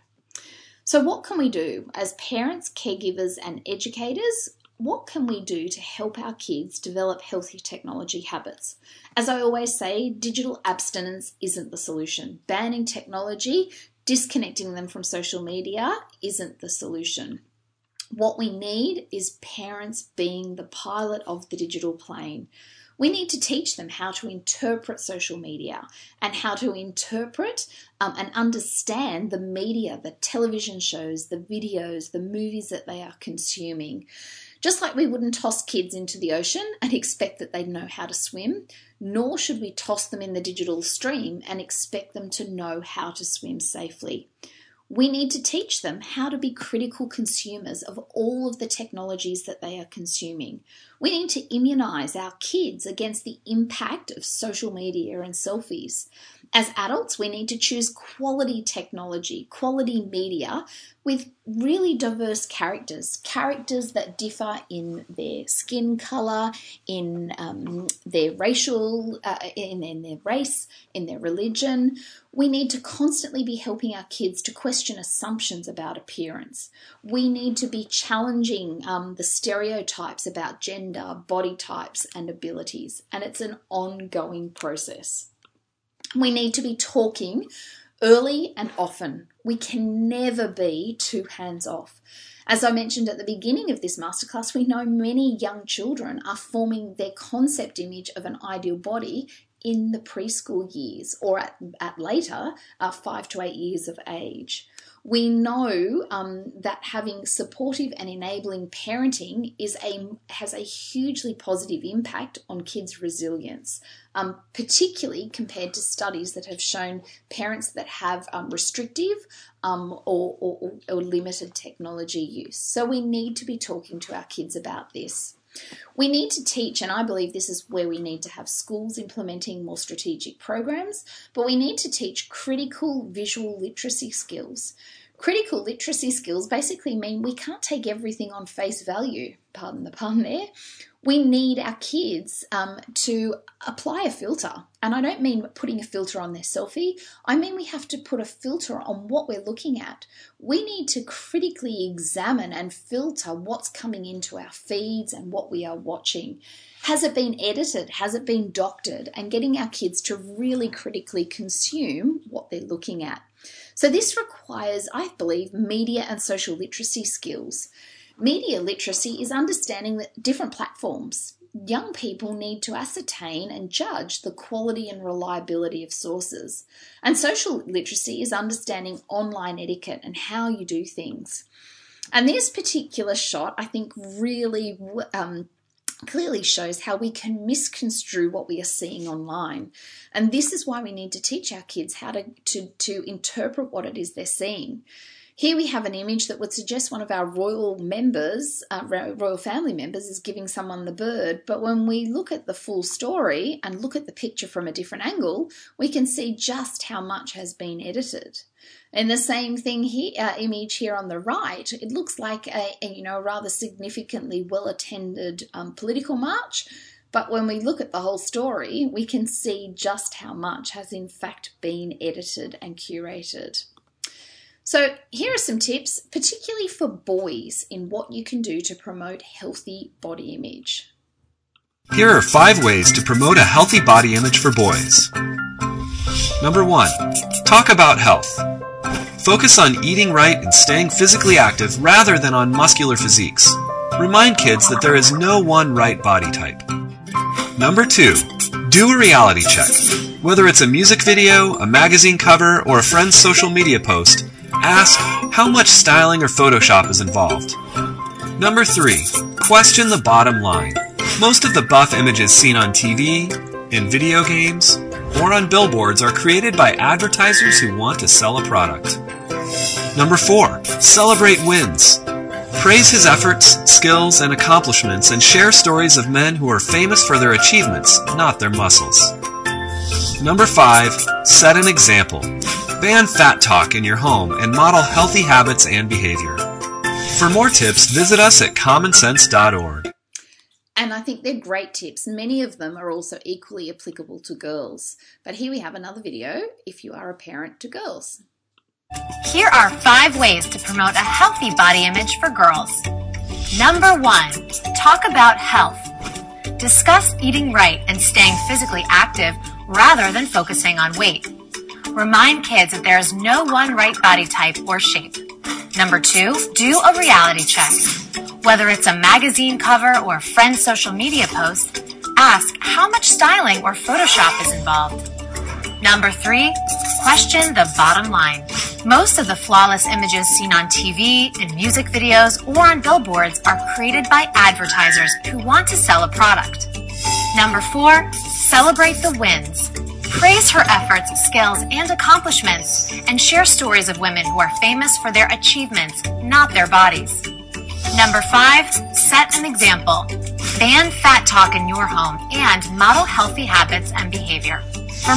So what can we do as parents, caregivers and educators? What can we do to help our kids develop healthy technology habits? As I always say, digital abstinence isn't the solution. Banning technology, disconnecting them from social media isn't the solution. What we need is parents being the pilot of the digital plane. We need to teach them how to interpret social media and how to interpret um, and understand the media, the television shows, the videos, the movies that they are consuming. Just like we wouldn't toss kids into the ocean and expect that they'd know how to swim, nor should we toss them in the digital stream and expect them to know how to swim safely. We need to teach them how to be critical consumers of all of the technologies that they are consuming. We need to immunise our kids against the impact of social media and selfies. As adults, we need to choose quality technology, quality media with really diverse characters, characters that differ in their skin colour, in um, their racial, uh, in, in their race, in their religion. We need to constantly be helping our kids to question assumptions about appearance. We need to be challenging um, the stereotypes about gender, body types and abilities, and it's an ongoing process. We need to be talking early and often. We can never be too hands-off. As I mentioned at the beginning of this masterclass, we know many young children are forming their concept image of an ideal body in the preschool years or at, at later, uh, five to eight years of age. We know um, that having supportive and enabling parenting is a has a hugely positive impact on kids' resilience, um, particularly compared to studies that have shown parents that have um, restrictive um, or, or, or limited technology use. So we need to be talking to our kids about this. We need to teach, and I believe this is where we need to have schools implementing more strategic programs, but we need to teach critical visual literacy skills. Critical literacy skills basically mean we can't take everything on face value, pardon the pun there. We need our kids um, to apply a filter. And I don't mean putting a filter on their selfie. I mean we have to put a filter on what we're looking at. We need to critically examine and filter what's coming into our feeds and what we are watching. Has it been edited? Has it been doctored? And getting our kids to really critically consume what they're looking at. So this requires, I believe, media and social literacy skills. Media literacy is understanding that different platforms. Young people need to ascertain and judge the quality and reliability of sources. And social literacy is understanding online etiquette and how you do things. And this particular shot, I think, really um, clearly shows how we can misconstrue what we are seeing online. And this is why we need to teach our kids how to, to, to interpret what it is they're seeing. Here we have an image that would suggest one of our royal members, uh, royal family members, is giving someone the bird. But when we look at the full story and look at the picture from a different angle, we can see just how much has been edited. And the same thing here, uh, image here on the right, it looks like a, a you know a rather significantly well-attended um, political march. But when we look at the whole story, we can see just how much has in fact been edited and curated. So here are some tips, particularly for boys, in what you can do to promote healthy body image. Here are five ways to promote a healthy body image for boys. Number one, talk about health. Focus on eating right and staying physically active rather than on muscular physiques. Remind kids that there is no one right body type. Number two, do a reality check. Whether it's a music video, a magazine cover, or a friend's social media post, ask how much styling or Photoshop is involved. Number three, question the bottom line. Most of the buff images seen on T V, in video games, or on billboards are created by advertisers who want to sell a product. Number four, celebrate wins. Praise his efforts, skills, and accomplishments and share stories of men who are famous for their achievements, not their muscles. Number five, set an example. Ban fat talk in your home and model healthy habits and behavior. For more tips, visit us at common sense dot org. And I think they're great tips. Many of them are also equally applicable to girls. But here we have another video if you are a parent to girls. Here are five ways to promote a healthy body image for girls. Number one, talk about health. Discuss eating right and staying physically active rather than focusing on weight. Remind kids that there is no one right body type or shape. Number two, do a reality check. Whether it's a magazine cover or a friend's social media post, ask how much styling or Photoshop is involved. Number three, question the bottom line. Most of the flawless images seen on T V, in music videos, or on billboards are created by advertisers who want to sell a product. Number four, celebrate the wins. Praise her efforts, skills, and accomplishments, and share stories of women who are famous for their achievements, not their bodies. Number five, set an example. Ban fat talk in your home and model healthy habits and behavior. For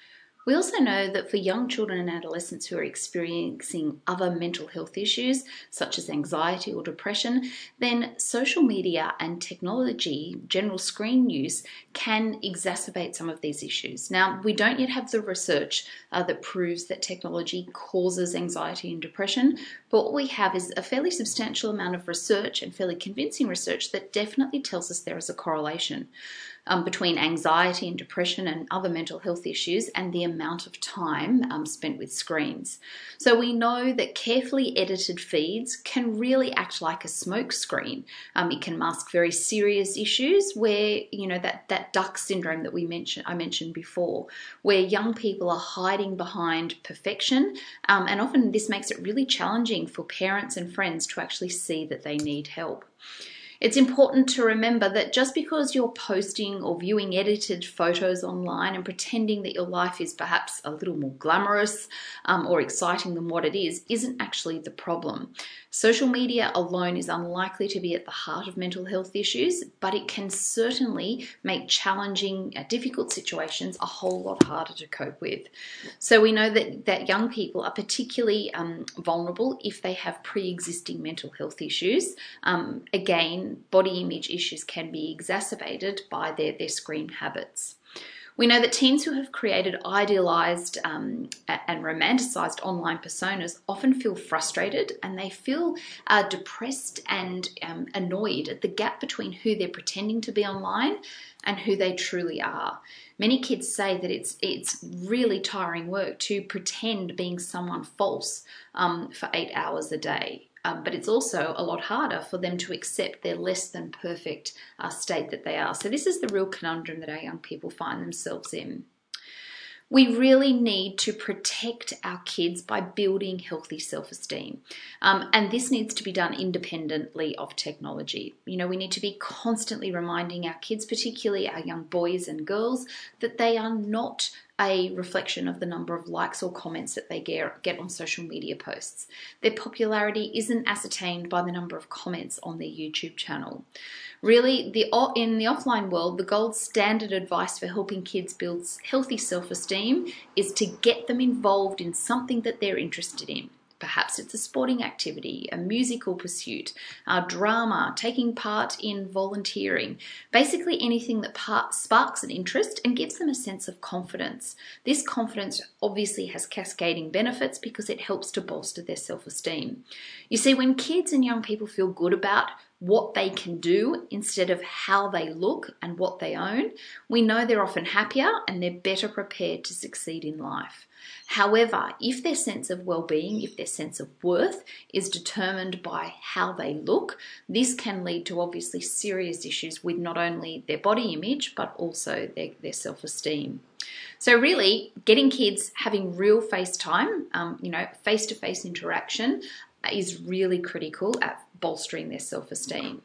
We also know that for young children and adolescents who are experiencing other mental health issues, such as anxiety or depression, then social media and technology, general screen use, can exacerbate some of these issues. Now, we don't yet have the research uh, that proves that technology causes anxiety and depression, but what we have is a fairly substantial amount of research and fairly convincing research that definitely tells us there is a correlation Um, between anxiety and depression and other mental health issues and the amount of time um, spent with screens. So we know that carefully edited feeds can really act like a smoke screen. Um, it can mask very serious issues where, you know, that, that duck syndrome that we mentioned, I mentioned before, where young people are hiding behind perfection, um, and often this makes it really challenging for parents and friends to actually see that they need help. It's important to remember that just because you're posting or viewing edited photos online and pretending that your life is perhaps a little more glamorous um, or exciting than what it is, isn't actually the problem. Social media alone is unlikely to be at the heart of mental health issues, but it can certainly make challenging, uh, difficult situations a whole lot harder to cope with. So we know that, that young people are particularly um, vulnerable if they have pre-existing mental health issues. Um, again, body image issues can be exacerbated by their, their screen habits. We know that teens who have created idealized um, and romanticized online personas often feel frustrated, and they feel uh, depressed and um, annoyed at the gap between who they're pretending to be online and who they truly are. Many kids say that it's it's really tiring work to pretend being someone false um, for eight hours a day. Um, but it's also a lot harder for them to accept their less than perfect uh, state that they are. So this is the real conundrum that our young people find themselves in. We really need to protect our kids by building healthy self-esteem. Um, and this needs to be done independently of technology. You know, we need to be constantly reminding our kids, particularly our young boys and girls, that they are not a reflection of the number of likes or comments that they get on social media posts. Their popularity isn't ascertained by the number of comments on their YouTube channel. Really, the, in the offline world, the gold standard advice for helping kids build healthy self-esteem is to get them involved in something that they're interested in. Perhaps it's a sporting activity, a musical pursuit, a drama, taking part in volunteering, basically anything that part, sparks an interest and gives them a sense of confidence. This confidence obviously has cascading benefits because it helps to bolster their self-esteem. You see, when kids and young people feel good about what they can do instead of how they look and what they own, we know they're often happier and they're better prepared to succeed in life. However, if their sense of well-being, if their sense of worth is determined by how they look, this can lead to obviously serious issues with not only their body image, but also their, their self-esteem. So really, getting kids having real face time, um, you know, face-to-face interaction is really critical at bolstering their self-esteem.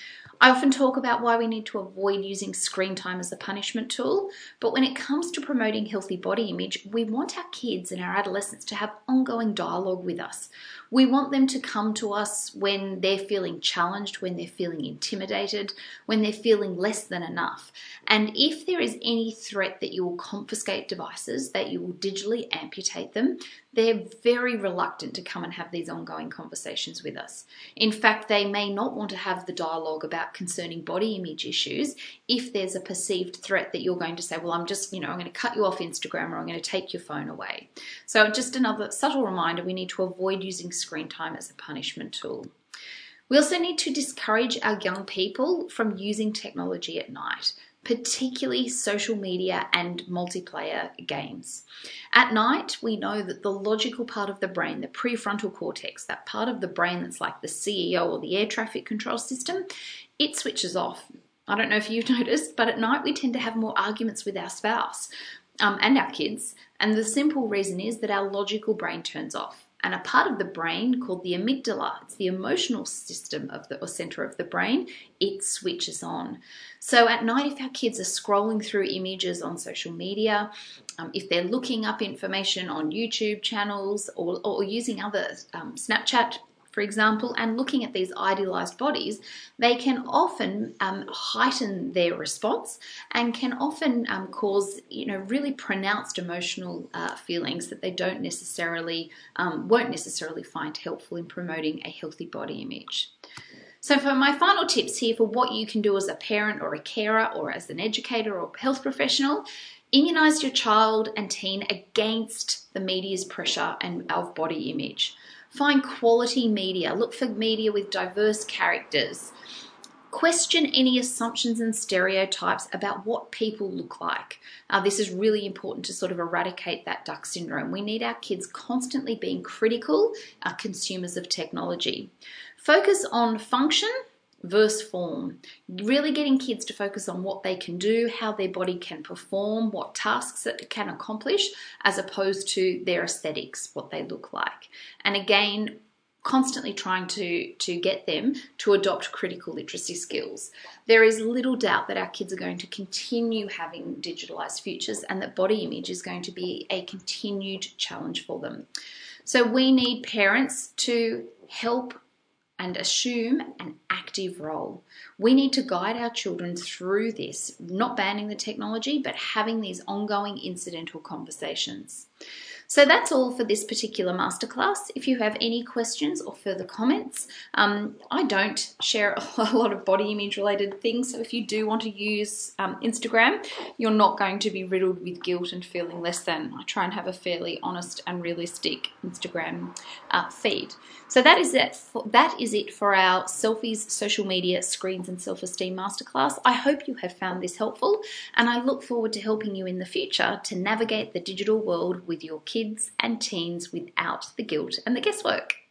I often talk about why we need to avoid using screen time as a punishment tool, but when it comes to promoting healthy body image, we want our kids and our adolescents to have ongoing dialogue with us. We want them to come to us when they're feeling challenged, when they're feeling intimidated, when they're feeling less than enough. And if there is any threat that you will confiscate devices, that you will digitally amputate them, they're very reluctant to come and have these ongoing conversations with us. In fact, they may not want to have the dialogue about concerning body image issues if there's a perceived threat that you're going to say, well, I'm just, you know, I'm going to cut you off Instagram or I'm going to take your phone away. So just another subtle reminder, we need to avoid using screen time as a punishment tool. We also need to discourage our young people from using technology at night, particularly social media and multiplayer games. At night, we know that the logical part of the brain, the prefrontal cortex, that part of the brain that's like the C E O or the air traffic control system, it switches off. I don't know if you've noticed, but at night we tend to have more arguments with our spouse um, and our kids. And the simple reason is that our logical brain turns off. And a part of the brain called the amygdala, it's the emotional system of the or center of the brain, it switches on. So at night, if our kids are scrolling through images on social media, um, if they're looking up information on YouTube channels or, or using other um, Snapchat, for example, and looking at these idealized bodies, they can often um, heighten their response and can often um, cause, you know, really pronounced emotional uh, feelings that they don't necessarily, um, won't necessarily find helpful in promoting a healthy body image. So for my final tips here for what you can do as a parent or a carer or as an educator or health professional, immunize your child and teen against the media's pressure and of body image. Find quality media. Look for media with diverse characters. Question any assumptions and stereotypes about what people look like. Uh, this is really important to sort of eradicate that duck syndrome. We need our kids constantly being critical uh, consumers of technology. Focus on function versus form. Really getting kids to focus on what they can do, how their body can perform, what tasks it can accomplish, as opposed to their aesthetics, what they look like. And again, constantly trying to, to get them to adopt critical literacy skills. There is little doubt that our kids are going to continue having digitalized futures and that body image is going to be a continued challenge for them. So we need parents to help and assume an active role. We need to guide our children through this, not banning the technology, but having these ongoing incidental conversations. So that's all for this particular masterclass. If you have any questions or further comments, um, I don't share a lot of body image related things. So if you do want to use um, Instagram, you're not going to be riddled with guilt and feeling less than. I try and have a fairly honest and realistic Instagram uh, feed. So that is it. For, that is it for our selfies, social media, screens and self-esteem masterclass. I hope you have found this helpful and I look forward to helping you in the future to navigate the digital world with your kids and teens without the guilt and the guesswork.